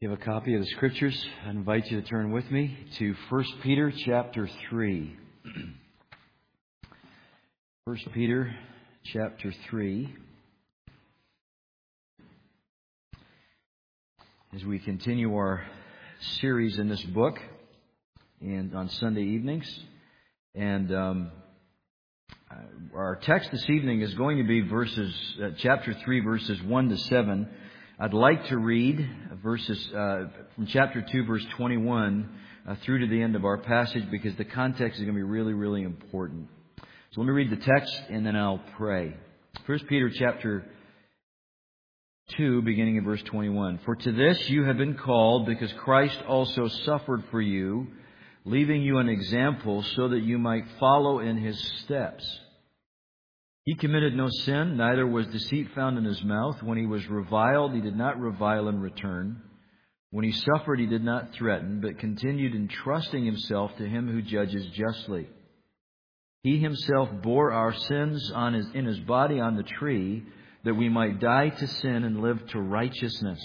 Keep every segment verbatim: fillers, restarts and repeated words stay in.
You have a copy of the Scriptures? I invite you to turn with me to First Peter chapter three. First Peter chapter three. As we continue our series in this book and on Sunday evenings. And um, our text this evening is going to be verses uh, chapter three, verses one to seven. I'd like to read verses uh, from chapter two, verse twenty-one, uh, through to the end of our passage, because the context is going to be really, really important. So let me read the text, and then I'll pray. First Peter chapter two, beginning in verse twenty-one. For to this you have been called, because Christ also suffered for you, leaving you an example, so that you might follow in His steps. He committed no sin, neither was deceit found in His mouth. When He was reviled, He did not revile in return. When He suffered, He did not threaten, but continued entrusting Himself to Him who judges justly. He Himself bore our sins on his, in His body on the tree, that we might die to sin and live to righteousness.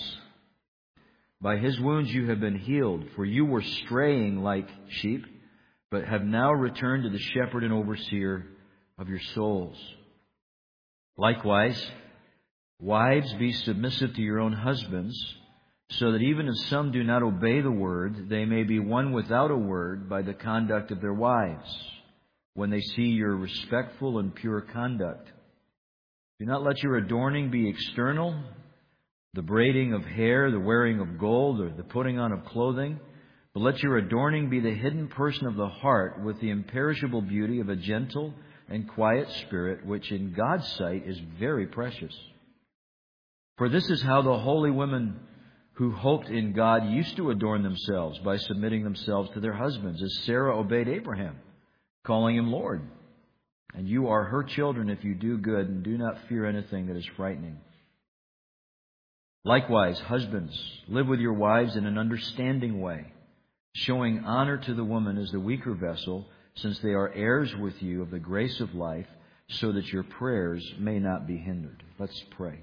By His wounds you have been healed, for you were straying like sheep, but have now returned to the shepherd and overseer of your souls. Likewise, wives, be submissive to your own husbands, so that even if some do not obey the word, they may be won without a word by the conduct of their wives, when they see your respectful and pure conduct. Do not let your adorning be external, the braiding of hair, the wearing of gold, or the putting on of clothing, but let your adorning be the hidden person of the heart, with the imperishable beauty of a gentle and quiet spirit, which in God's sight is very precious. For this is how the holy women who hoped in God used to adorn themselves, by submitting themselves to their husbands, as Sarah obeyed Abraham, calling him Lord. And you are her children if you do good, and do not fear anything that is frightening. Likewise, husbands, live with your wives in an understanding way, showing honor to the woman as the weaker vessel, since they are heirs with you of the grace of life, so that your prayers may not be hindered. Let's pray.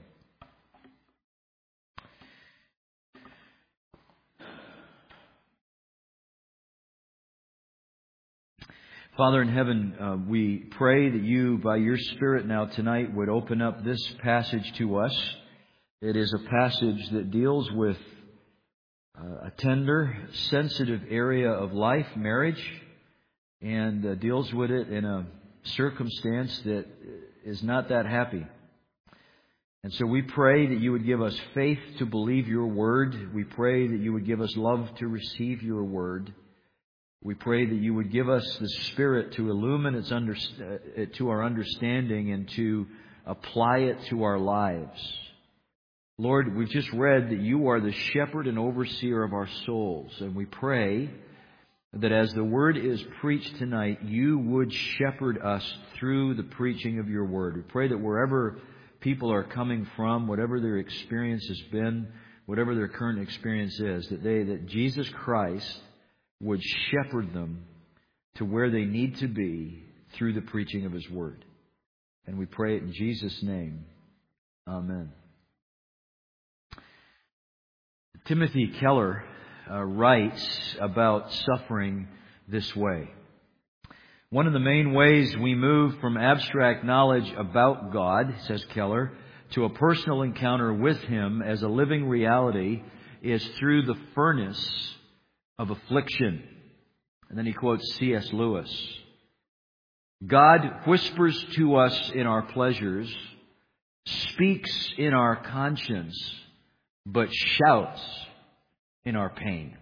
Father in heaven, uh, we pray that you, by your Spirit now tonight, would open up this passage to us. It is a passage that deals with uh, a tender, sensitive area of life, marriage, and uh, deals with it in a circumstance that is not that happy. And so we pray that you would give us faith to believe your word. We pray that you would give us love to receive your word. We pray that you would give us the Spirit to illumine its under, uh, to our understanding and to apply it to our lives. Lord, we've just read that you are the shepherd and overseer of our souls. And we pray that as the word is preached tonight, you would shepherd us through the preaching of your word. We pray that wherever people are coming from, whatever their experience has been, whatever their current experience is, that they, that Jesus Christ would shepherd them to where they need to be through the preaching of His word. And we pray it in Jesus' name. Amen. Timothy Keller uh, writes about suffering this way. One of the main ways we move from abstract knowledge about God, says Keller, to a personal encounter with Him as a living reality is through the furnace of affliction. And then he quotes C S Lewis. God whispers to us in our pleasures, speaks in our conscience, but shouts in our pain.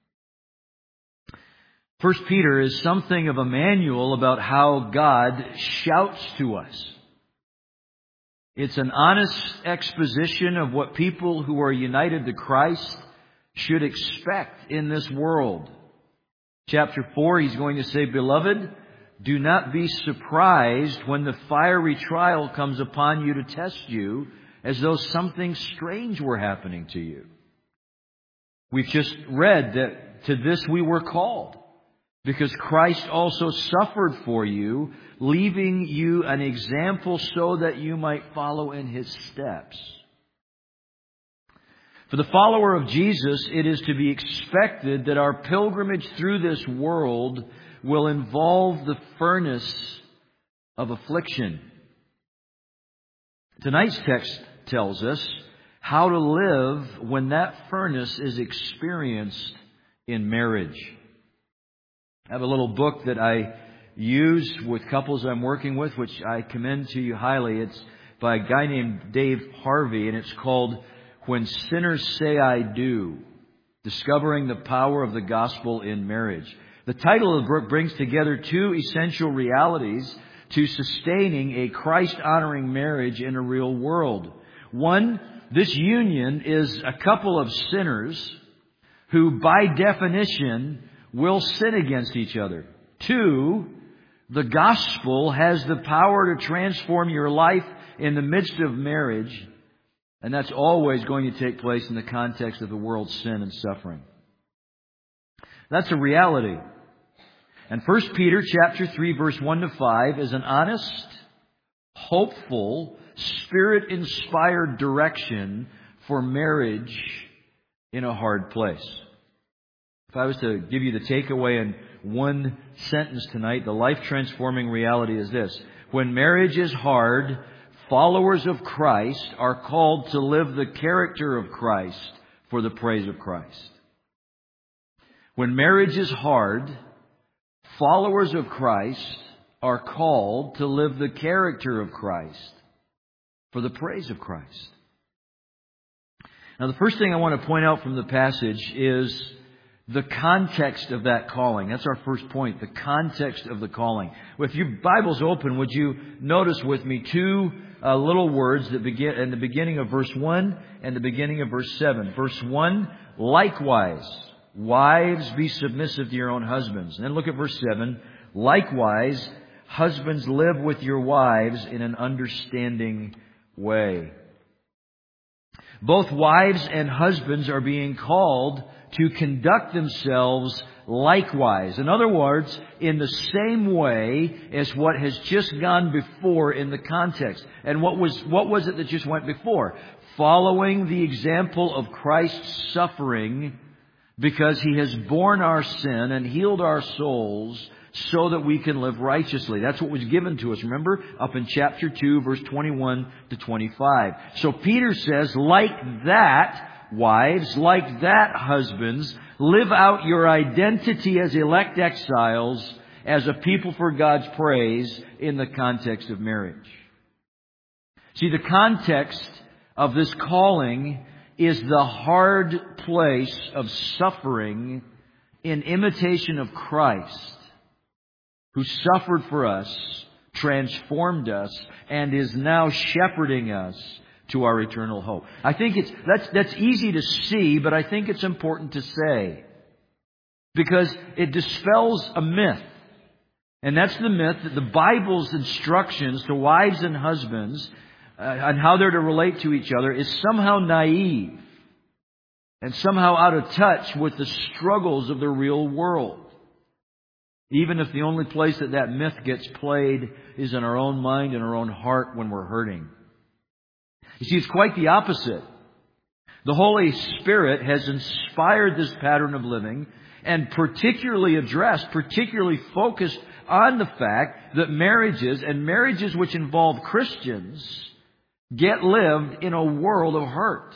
First Peter is something of a manual about how God shouts to us. It's an honest exposition of what people who are united to Christ should expect in this world. Chapter four, he's going to say, Beloved, do not be surprised when the fiery trial comes upon you to test you, as though something strange were happening to you. We've just read that to this we were called, because Christ also suffered for you, leaving you an example so that you might follow in His steps. For the follower of Jesus, it is to be expected that our pilgrimage through this world will involve the furnace of affliction. Tonight's text tells us how to live when that furnace is experienced in marriage. I have a little book that I use with couples I'm working with, which I commend to you highly. It's by a guy named Dave Harvey, and it's called When Sinners Say I Do, Discovering the Power of the Gospel in Marriage. The title of the book brings together two essential realities to sustaining a Christ-honoring marriage in a real world. One, this union is a couple of sinners who, by definition, will sin against each other. Two, the gospel has the power to transform your life in the midst of marriage, and that's always going to take place in the context of the world's sin and suffering. That's a reality. And First Peter chapter three, verse one to five is an honest, hopeful, Spirit-inspired direction for marriage in a hard place. If I was to give you the takeaway in one sentence tonight, the life-transforming reality is this. When marriage is hard, followers of Christ are called to live the character of Christ for the praise of Christ. When marriage is hard, followers of Christ are called to live the character of Christ for the praise of Christ. Now, the first thing I want to point out from the passage is the context of that calling. That's our first point, the context of the calling. With your Bibles open, would you notice with me two uh, little words that begin in the beginning of verse one and the beginning of verse seven. Verse one, likewise, wives, be submissive to your own husbands. And then look at verse seven, likewise, husbands, live with your wives in an understanding way. Both wives and husbands are being called to conduct themselves likewise. In other words, in the same way as what has just gone before in the context. And what was, what was it that just went before? Following the example of Christ's suffering because He has borne our sin and healed our souls so that we can live righteously. That's what was given to us. Remember, up in chapter two, verse twenty-one to twenty-five. So Peter says, like that, wives, like that, husbands, live out your identity as elect exiles, as a people for God's praise in the context of marriage. See, the context of this calling is the hard place of suffering in imitation of Christ, who suffered for us, transformed us, and is now shepherding us to our eternal hope. I think it's that's that's easy to see, but I think it's important to say, because it dispels a myth. And that's the myth that the Bible's instructions to wives and husbands uh, on how they're to relate to each other is somehow naive and somehow out of touch with the struggles of the real world. Even if the only place that that myth gets played is in our own mind and our own heart when we're hurting. You see, it's quite the opposite. The Holy Spirit has inspired this pattern of living and particularly addressed, particularly focused on the fact that marriages, and marriages which involve Christians, get lived in a world of hurt.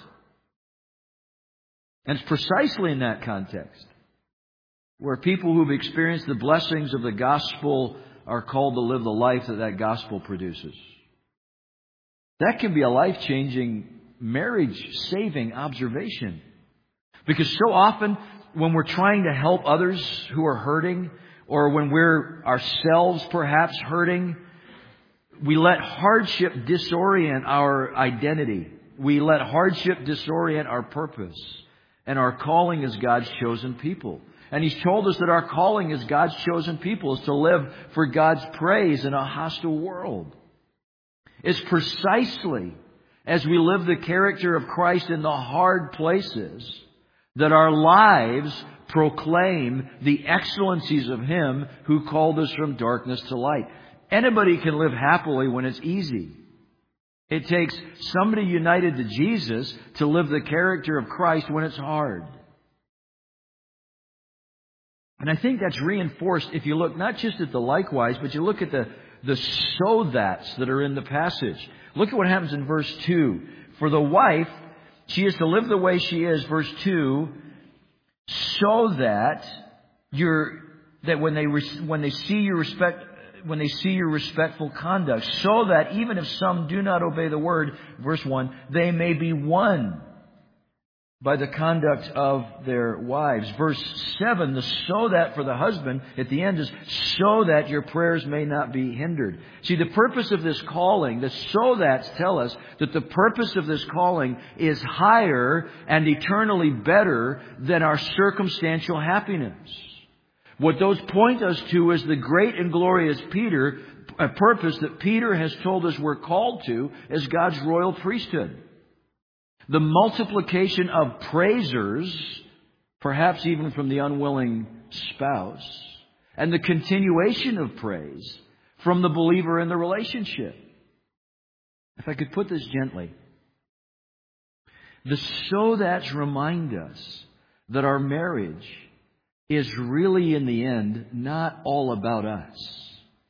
And it's precisely in that context where people who've experienced the blessings of the gospel are called to live the life that that gospel produces. That can be a life-changing, marriage-saving observation. Because so often, when we're trying to help others who are hurting, or when we're ourselves perhaps hurting, we let hardship disorient our identity. We let hardship disorient our purpose and our calling as God's chosen people. And He's told us that our calling as God's chosen people is to live for God's praise in a hostile world. It's precisely as we live the character of Christ in the hard places that our lives proclaim the excellencies of Him who called us from darkness to light. Anybody can live happily when it's easy. It takes somebody united to Jesus to live the character of Christ when it's hard. And I think that's reinforced if you look not just at the likewise, but you look at the, the so that's that are in the passage. Look at what happens in verse two. For the wife, she is to live the way she is, verse two, so that you're, that when they, when they see your respect, when they see your respectful conduct, so that even if some do not obey the word, verse one, they may be won by the conduct of their wives. Verse seven, the so that for the husband at the end is so that your prayers may not be hindered. See, the purpose of this calling, the so that's tell us that the purpose of this calling is higher and eternally better than our circumstantial happiness. What those point us to is the great and glorious Peter, a purpose that Peter has told us we're called to as God's royal priesthood. The multiplication of praisers, perhaps even from the unwilling spouse, and the continuation of praise from the believer in the relationship. If I could put this gently, the so that's remind us that our marriage is really, in the end, not all about us.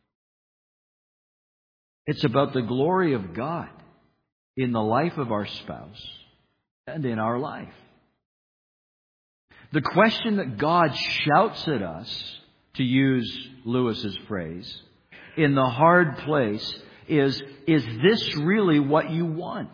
It's about the glory of God in the life of our spouse and in our life. The question that God shouts at us, to use Lewis's phrase, in the hard place is, is this really what you want?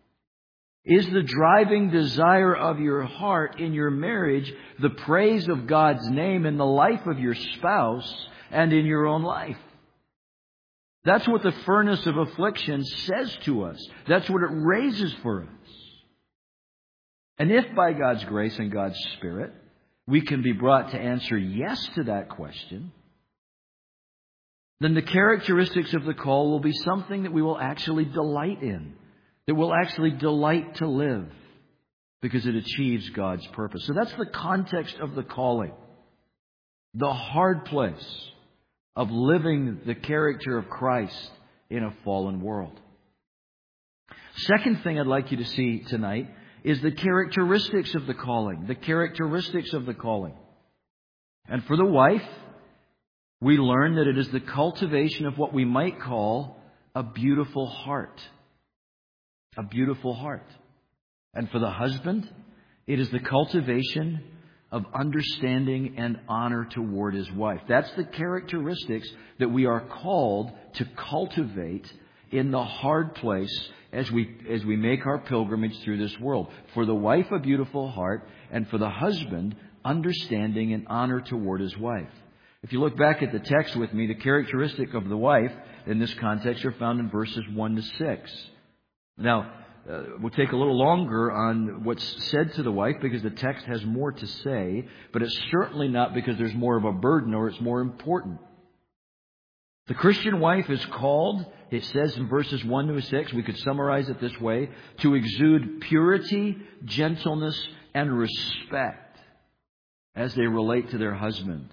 Is the driving desire of your heart in your marriage the praise of God's name in the life of your spouse and in your own life? That's what the furnace of affliction says to us. That's what it raises for us. And if by God's grace and God's Spirit we can be brought to answer yes to that question, then the characteristics of the call will be something that we will actually delight in. That will actually delight to live because it achieves God's purpose. So that's the context of the calling. The hard place of living the character of Christ in a fallen world. Second thing I'd like you to see tonight is the characteristics of the calling. The characteristics of the calling. And for the wife, we learn that it is the cultivation of what we might call a beautiful heart. A beautiful heart. And for the husband, it is the cultivation of understanding and honor toward his wife. That's the characteristics that we are called to cultivate in the hard place as we as we make our pilgrimage through this world. For the wife, a beautiful heart, and for the husband, understanding and honor toward his wife. If you look back at the text with me, the characteristic of the wife in this context are found in verses one to six. Now, uh, we'll take a little longer on what's said to the wife because the text has more to say, but it's certainly not because there's more of a burden or it's more important. The Christian wife is called, it says in verses one to six, we could summarize it this way, to exude purity, gentleness, and respect as they relate to their husband.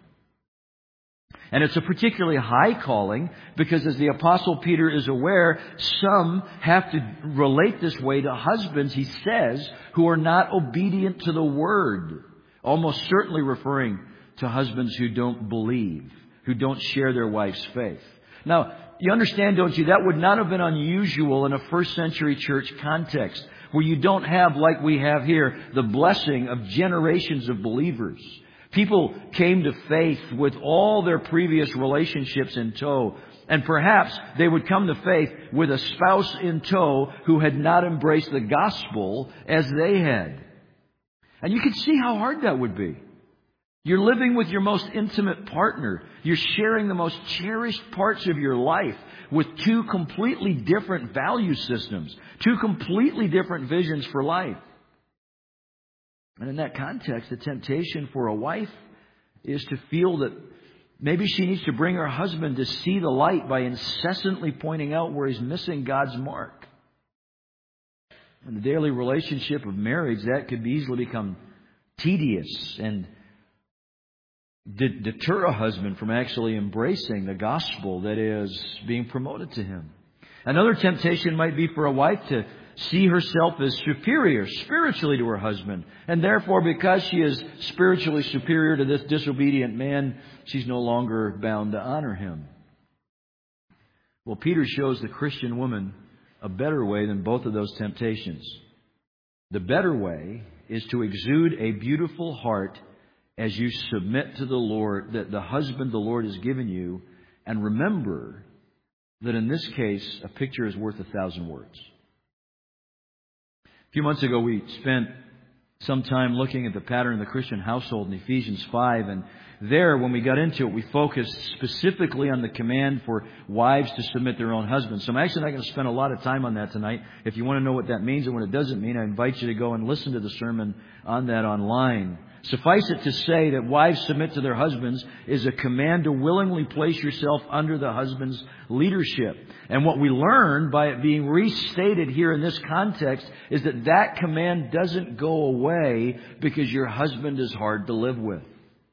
And it's a particularly high calling because, as the Apostle Peter is aware, some have to relate this way to husbands, he says, who are not obedient to the word. Almost certainly referring to husbands who don't believe, who don't share their wife's faith. Now, you understand, don't you, that would not have been unusual in a first century church context where you don't have, like we have here, the blessing of generations of believers. People came to faith with all their previous relationships in tow. And perhaps they would come to faith with a spouse in tow who had not embraced the gospel as they had. And you can see how hard that would be. You're living with your most intimate partner. You're sharing the most cherished parts of your life with two completely different value systems, two completely different visions for life. And in that context, the temptation for a wife is to feel that maybe she needs to bring her husband to see the light by incessantly pointing out where he's missing God's mark. In the daily relationship of marriage, that could easily become tedious and de- deter a husband from actually embracing the gospel that is being promoted to him. Another temptation might be for a wife to see herself as superior spiritually to her husband. And therefore, because she is spiritually superior to this disobedient man, she's no longer bound to honor him. Well, Peter shows the Christian woman a better way than both of those temptations. The better way is to exude a beautiful heart as you submit to the Lord, that the husband the Lord has given you, and remember that in this case, a picture is worth a thousand words. A few months ago, we spent some time looking at the pattern of the Christian household in Ephesians five, and there, when we got into it, we focused specifically on the command for wives to submit their own husbands. So I'm actually not going to spend a lot of time on that tonight. If you want to know what that means and what it doesn't mean, I invite you to go and listen to the sermon on that online. Suffice it to say that wives submit to their husbands is a command to willingly place yourself under the husband's leadership. And what we learn by it being restated here in this context is that that command doesn't go away because your husband is hard to live with.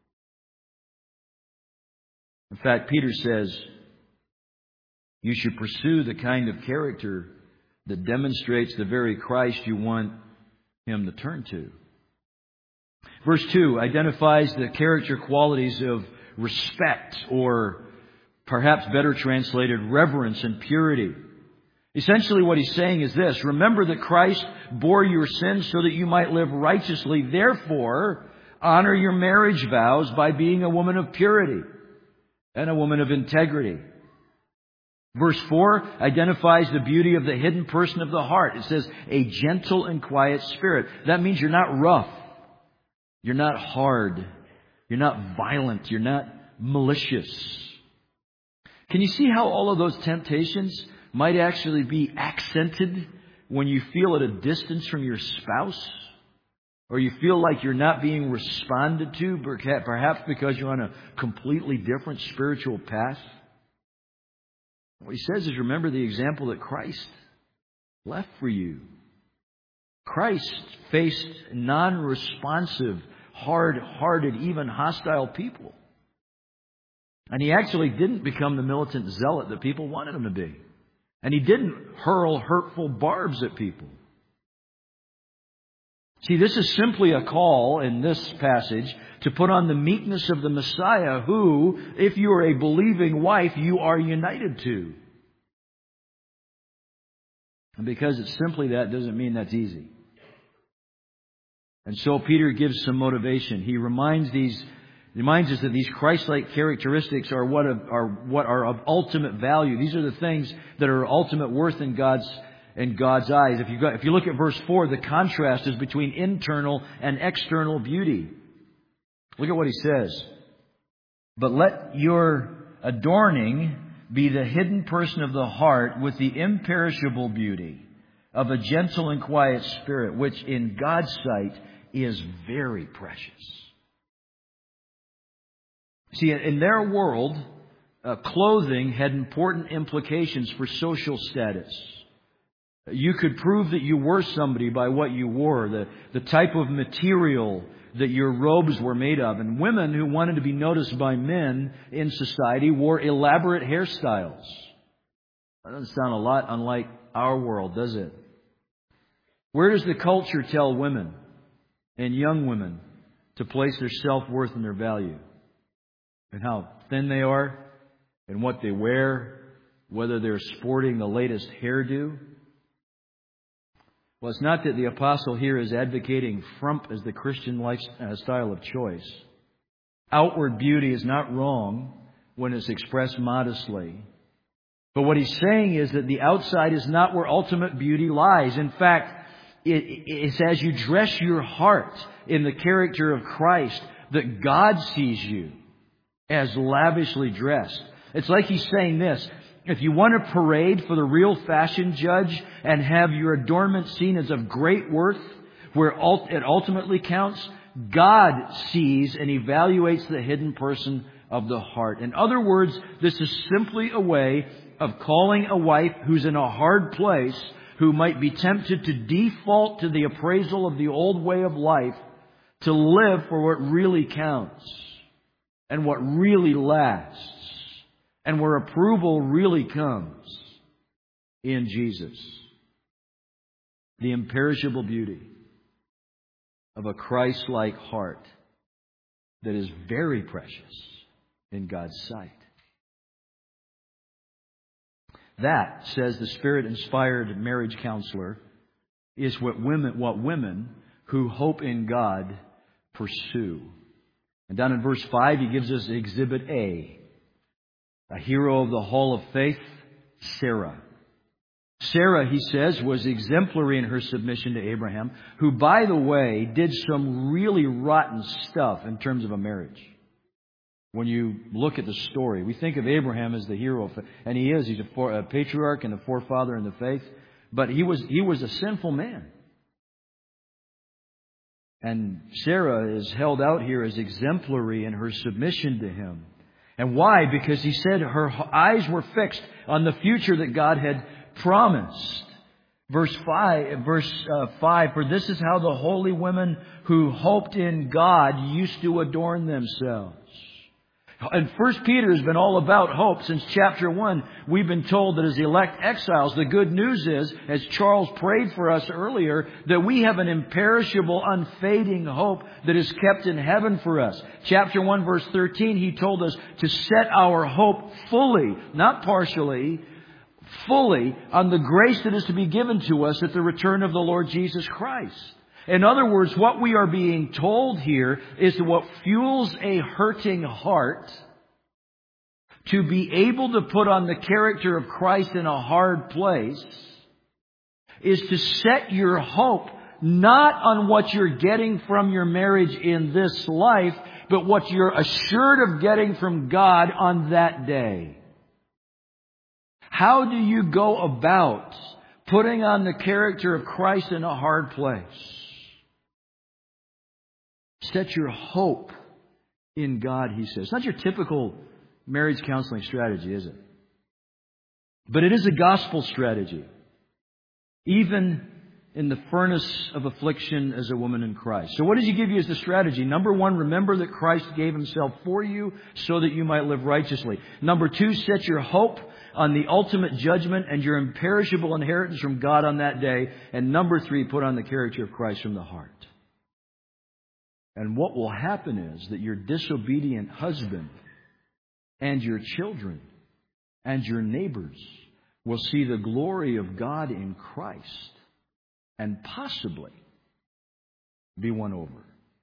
In fact, Peter says you should pursue the kind of character that demonstrates the very Christ you want him to turn to. Verse two identifies the character qualities of respect, or perhaps better translated, reverence and purity. Essentially what he's saying is this: remember that Christ bore your sins so that you might live righteously. Therefore, honor your marriage vows by being a woman of purity and a woman of integrity. Verse four identifies the beauty of the hidden person of the heart. It says, a gentle and quiet spirit. That means you're not rough. You're not hard. You're not violent. You're not malicious. Can you see how all of those temptations might actually be accented when you feel at a distance from your spouse? Or you feel like you're not being responded to, perhaps because you're on a completely different spiritual path? What he says is, remember the example that Christ left for you. Christ faced non-responsive, hard-hearted, even hostile people. And he actually didn't become the militant zealot that people wanted him to be. And he didn't hurl hurtful barbs at people. See, this is simply a call in this passage to put on the meekness of the Messiah, who, if you are a believing wife, you are united to. And because it's simply that, doesn't mean that's easy. And so Peter gives some motivation. He reminds these, reminds us that these Christ-like characteristics are what of, are what are of ultimate value. These are the things that are ultimate worth in God's in God's eyes. If you go, if you look at verse four, the contrast is between internal and external beauty. Look at what he says. But let your adorning be the hidden person of the heart with the imperishable beauty of a gentle and quiet spirit, which in God's sight is very precious. See, in their world, uh, clothing had important implications for social status. You could prove that you were somebody by what you wore, the, the type of material that your robes were made of. And women who wanted to be noticed by men in society wore elaborate hairstyles. That doesn't sound a lot unlike our world, does it? Where does the culture tell women and young women to place their self-worth and their value? And how thin they are, and what they wear, whether they're sporting the latest hairdo? Well, it's not that the apostle here is advocating frump as the Christian lifestyle of choice. Outward beauty is not wrong when it's expressed modestly. But what he's saying is that the outside is not where ultimate beauty lies. In fact, it, it's as you dress your heart in the character of Christ that God sees you as lavishly dressed. It's like he's saying this: if you want a parade for the real fashion judge and have your adornment seen as of great worth, where it ultimately counts, God sees and evaluates the hidden person of the heart. In other words, this is simply a way of calling a wife who's in a hard place, who might be tempted to default to the appraisal of the old way of life, to live for what really counts and what really lasts, and where approval really comes. in Jesus. The imperishable beauty of a Christ-like heart that is very precious in God's sight. That, says the Spirit-inspired marriage counselor, is what women, what women who hope in God pursue. And down in verse five, he gives us Exhibit A, a hero of the Hall of Faith, Sarah. Sarah, he says, was exemplary in her submission to Abraham, who, by the way, did some really rotten stuff in terms of a marriage. When you look at the story, we think of Abraham as the hero of faith, and he is. He's a, for, a patriarch and a forefather in the faith, but he was he was a sinful man. And Sarah is held out here as exemplary in her submission to him. And why? Because he said her eyes were fixed on the future that God had promised. Verse five, verse uh, five, for this is how the holy women who hoped in God used to adorn themselves. And First Peter has been all about hope since chapter one. We've been told that as elect exiles, the good news is, as Charles prayed for us earlier, that we have an imperishable, unfading hope that is kept in heaven for us. Chapter one, verse thirteen, he told us to set our hope fully, not partially, fully on the grace that is to be given to us at the return of the Lord Jesus Christ. In other words, what we are being told here is that what fuels a hurting heart to be able to put on the character of Christ in a hard place is to set your hope not on what you're getting from your marriage in this life, but what you're assured of getting from God on that day. How do you go about putting on the character of Christ in a hard place? Set your hope in God, he says. It's not your typical marriage counseling strategy, is it? But it is a gospel strategy. Even in the furnace of affliction as a woman in Christ. So what does he give you as the strategy? Number one, remember that Christ gave himself for you so that you might live righteously. Number two, set your hope on the ultimate judgment and your imperishable inheritance from God on that day. And number three, put on the character of Christ from the heart. And what will happen is that your disobedient husband and your children and your neighbors will see the glory of God in Christ and possibly be won over.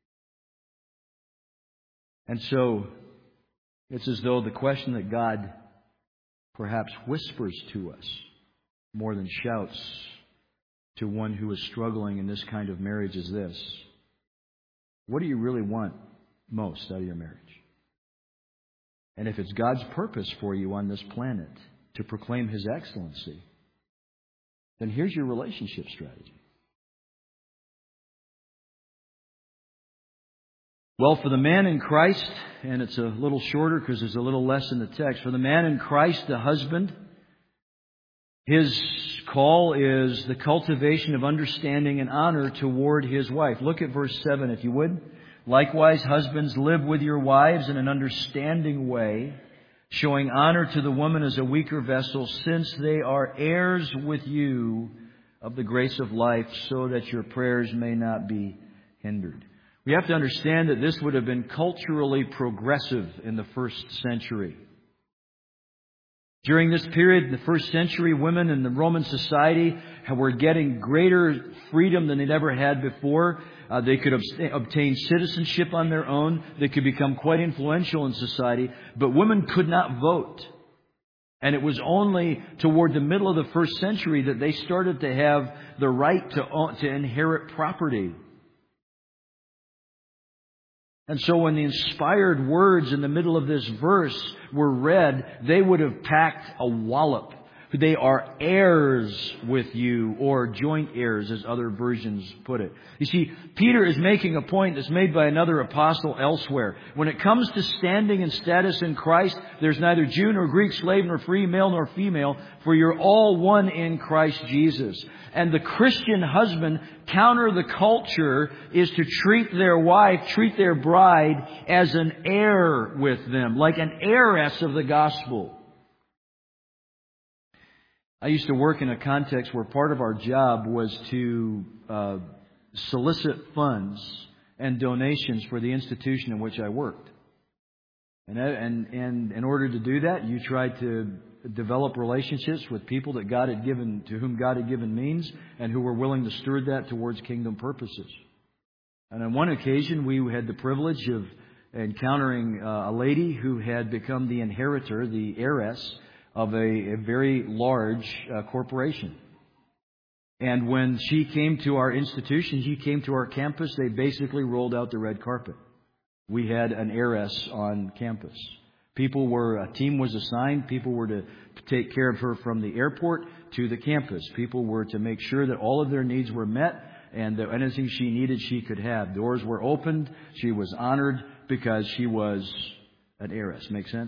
And so it's as though the question that God perhaps whispers to us more than shouts to one who is struggling in this kind of marriage is this: what do you really want most out of your marriage? And if it's God's purpose for you on this planet to proclaim His excellency, then here's your relationship strategy. Well, for the man in Christ, and it's a little shorter because there's a little less in the text. For the man in Christ, the husband, his call is the cultivation of understanding and honor toward his wife. Look at verse seven, if you would. Likewise, husbands, live with your wives in an understanding way, showing honor to the woman as a weaker vessel, since they are heirs with you of the grace of life, so that your prayers may not be hindered. We have to understand that this would have been culturally progressive in the first century. During this period, in the first century, women in the Roman society were getting greater freedom than they'd ever had before. Uh, they could ob- obtain citizenship on their own. They could become quite influential in society. But women could not vote. And it was only toward the middle of the first century that they started to have the right to, own, to inherit property. And so when the inspired words in the middle of this verse were read, they would have packed a wallop. They are heirs with you, or joint heirs, as other versions put it. You see, Peter is making a point that's made by another apostle elsewhere. When it comes to standing and status in Christ, there's neither Jew nor Greek, slave nor free, male nor female, for you're all one in Christ Jesus. And the Christian husband, counter the culture, is to treat their wife, treat their bride as an heir with them, like an heiress of the gospel. I used to work in a context where part of our job was to uh, solicit funds and donations for the institution in which I worked. And, and, and in order to do that, you tried to develop relationships with people that God had given, to whom God had given means, and who were willing to steward that towards kingdom purposes. And on one occasion, we had the privilege of encountering uh, a lady who had become the inheritor, the heiress of a, a very large uh, corporation. And when she came to our institution, she came to our campus, they basically rolled out the red carpet. We had an heiress on campus. People were, a team was assigned. People were to take care of her from the airport to the campus. People were to make sure that all of their needs were met and that anything she needed, she could have. Doors were opened. She was honored because she was an heiress. Make sense?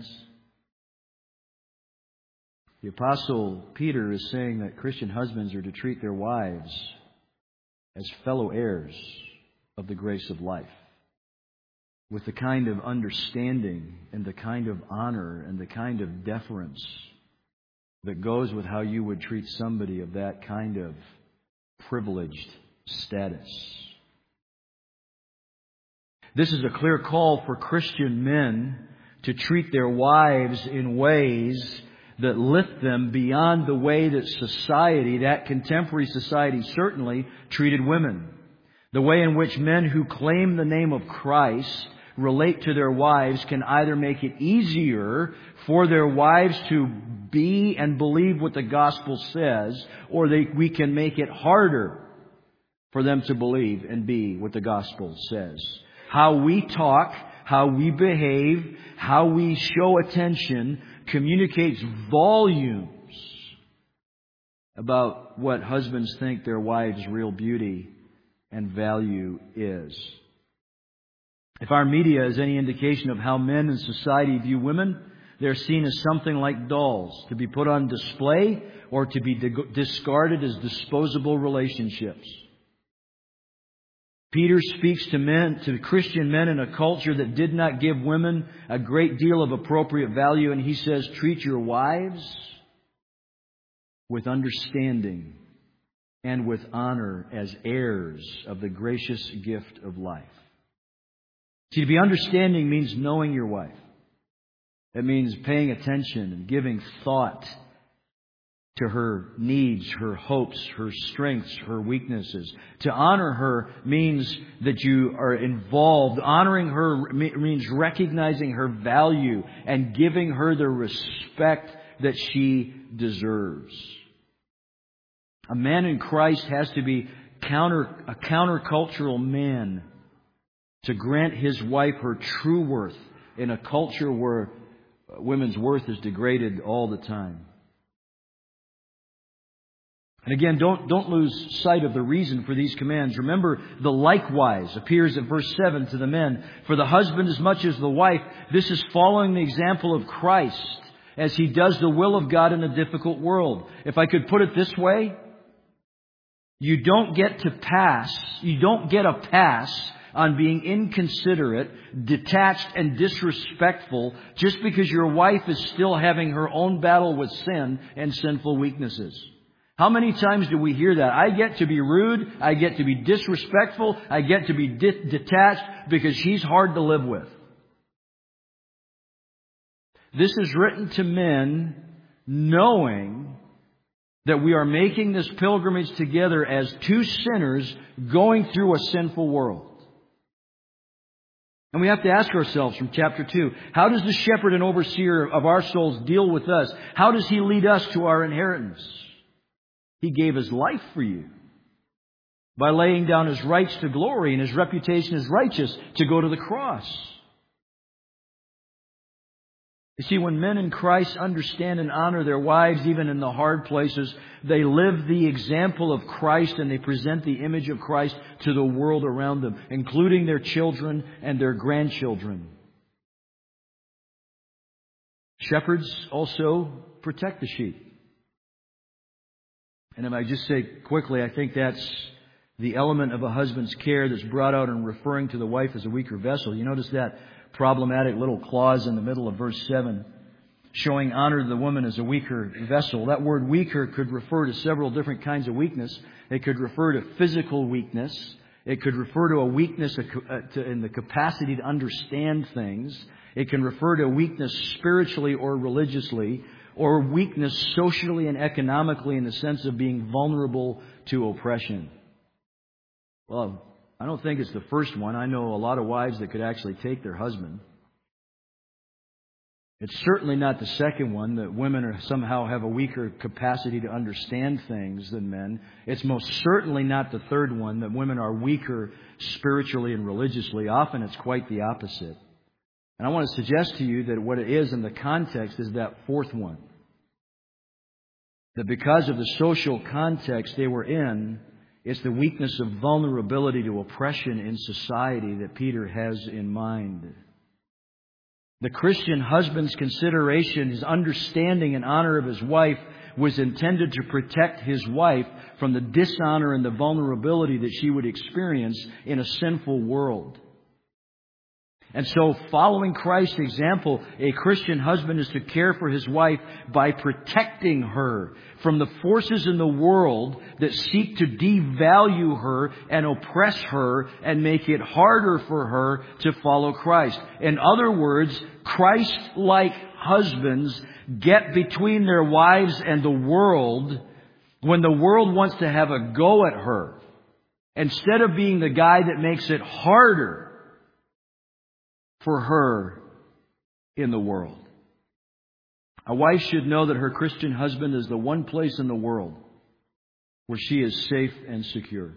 The Apostle Peter is saying that Christian husbands are to treat their wives as fellow heirs of the grace of life, with the kind of understanding and the kind of honor and the kind of deference that goes with how you would treat somebody of that kind of privileged status. This is a clear call for Christian men to treat their wives in ways that lift them beyond the way that society, that contemporary society certainly, treated women. The way in which men who claim the name of Christ relate to their wives can either make it easier for their wives to be and believe what the gospel says, or they, we can make it harder for them to believe and be what the gospel says. How we talk, how we behave, how we show attention communicates volumes about what husbands think their wives' real beauty and value is. If our media is any indication of how men in society view women, they're seen as something like dolls, to be put on display or to be discarded as disposable relationships. Peter speaks to men, to Christian men in a culture that did not give women a great deal of appropriate value, and he says, treat your wives with understanding and with honor as heirs of the gracious gift of life. See, to be understanding means knowing your wife. It means paying attention and giving thought to her needs, her hopes, her strengths, her weaknesses. To honor her means that you are involved. Honoring her means recognizing her value and giving her the respect that she deserves. A man in Christ has to be counter, a countercultural man to grant his wife her true worth in a culture where women's worth is degraded all the time. And again, don't, don't lose sight of the reason for these commands. Remember, the likewise appears at verse seven to the men. For the husband as much as the wife, this is following the example of Christ as he does the will of God in a difficult world. If I could put it this way, you don't get to pass, you don't get a pass on being inconsiderate, detached, and disrespectful just because your wife is still having her own battle with sin and sinful weaknesses. How many times do we hear that? I get to be rude, I get to be disrespectful, I get to be de- detached because she's hard to live with. This is written to men knowing that we are making this pilgrimage together as two sinners going through a sinful world. And we have to ask ourselves from chapter two, how does the shepherd and overseer of our souls deal with us? How does he lead us to our inheritance? He gave his life for you by laying down his rights to glory and his reputation as righteous to go to the cross. You see, when men in Christ understand and honor their wives, even in the hard places, they live the example of Christ and they present the image of Christ to the world around them, including their children and their grandchildren. Shepherds also protect the sheep. And if I just say quickly, I think that's the element of a husband's care that's brought out in referring to the wife as a weaker vessel. You notice that problematic little clause in the middle of verse seven. showing honor to the woman as a weaker vessel. That word weaker could refer to several different kinds of weakness. It could refer to physical weakness. It could refer to a weakness in the capacity to understand things. It can refer to a weakness spiritually or religiously, or weakness socially and economically in the sense of being vulnerable to oppression. Well, I don't think it's the first one. I know a lot of wives that could actually take their husband. It's certainly not the second one, that women are somehow have a weaker capacity to understand things than men. It's most certainly not the third one, that women are weaker spiritually and religiously. Often it's quite the opposite. And I want to suggest to you that what it is in the context is that fourth one. That because of the social context they were in, it's the weakness of vulnerability to oppression in society that Peter has in mind. The Christian husband's consideration, his understanding and honor of his wife, was intended to protect his wife from the dishonor and the vulnerability that she would experience in a sinful world. And so, following Christ's example, a Christian husband is to care for his wife by protecting her from the forces in the world that seek to devalue her and oppress her and make it harder for her to follow Christ. In other words, Christ-like husbands get between their wives and the world when the world wants to have a go at her. Instead of being the guy that makes it harder for her in the world. A wife should know that her Christian husband is the one place in the world where she is safe and secure.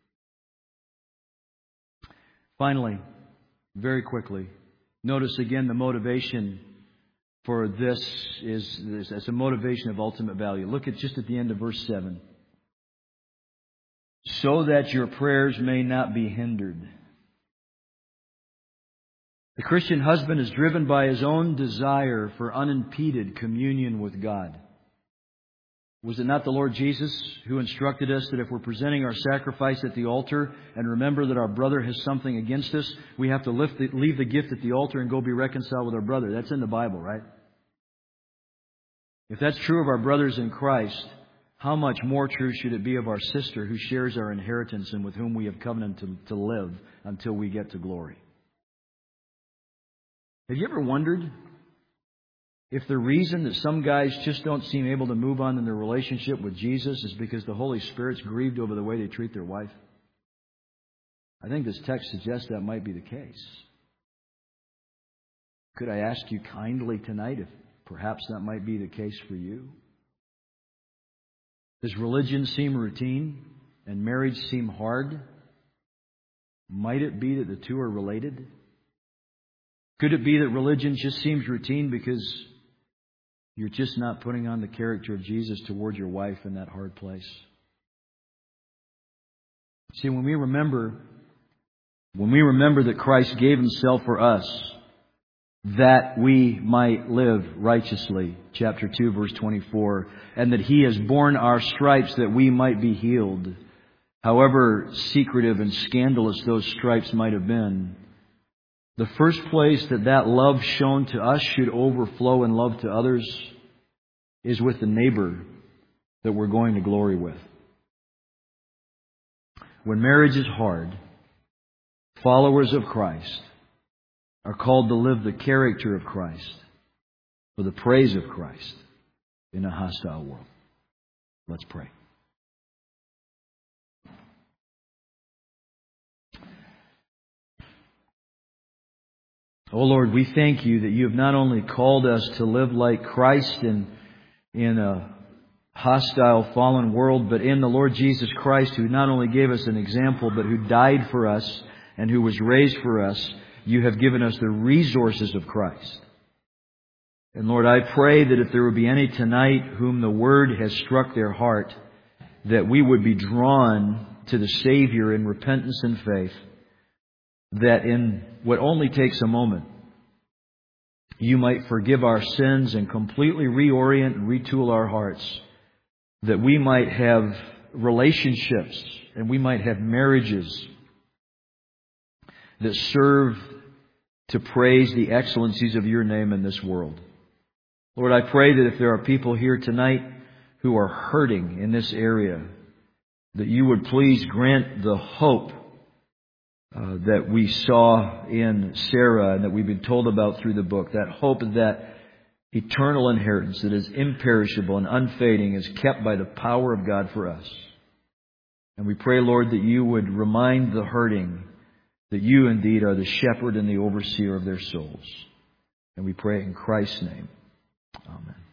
Finally, very quickly, notice again the motivation for this is this as a motivation of ultimate value. Look at just at the end of verse seven. So that your prayers may not be hindered. The Christian husband is driven by his own desire for unimpeded communion with God. Was it not the Lord Jesus who instructed us that if we're presenting our sacrifice at the altar and remember that our brother has something against us, we have to lift the, leave the gift at the altar and go be reconciled with our brother? That's in the Bible, right? If that's true of our brothers in Christ, how much more true should it be of our sister who shares our inheritance and with whom we have covenanted to, to live until we get to glory? Have you ever wondered if the reason that some guys just don't seem able to move on in their relationship with Jesus is because the Holy Spirit's grieved over the way they treat their wife? I think this text suggests that might be the case. Could I ask you kindly tonight if perhaps that might be the case for you? Does religion seem routine and marriage seem hard? Might it be that the two are related? Could it be that religion just seems routine because you're just not putting on the character of Jesus toward your wife in that hard place? See, when we remember, when we remember that Christ gave Himself for us, that we might live righteously, chapter two, verse twenty-four, and that He has borne our stripes that we might be healed, however secretive and scandalous those stripes might have been, the first place that that love shown to us should overflow in love to others is with the neighbor that we're going to glory with. When marriage is hard, followers of Christ are called to live the character of Christ for the praise of Christ in a hostile world. Let's pray. Oh Lord, we thank You that You have not only called us to live like Christ in, in a hostile, fallen world, but in the Lord Jesus Christ, who not only gave us an example, but who died for us and who was raised for us. You have given us the resources of Christ. And Lord, I pray that if there would be any tonight whom the Word has struck their heart, that we would be drawn to the Savior in repentance and faith, that in what only takes a moment, You might forgive our sins and completely reorient and retool our hearts, that we might have relationships and we might have marriages that serve to praise the excellencies of Your name in this world. Lord, I pray that if there are people here tonight who are hurting in this area, that you would please grant the hope uh, that we saw in Sarah and that we've been told about through the book. That hope of that eternal inheritance that is imperishable and unfading is kept by the power of God for us. And we pray, Lord, that you would remind the hurting that you indeed are the shepherd and the overseer of their souls. And we pray in Christ's name. Amen.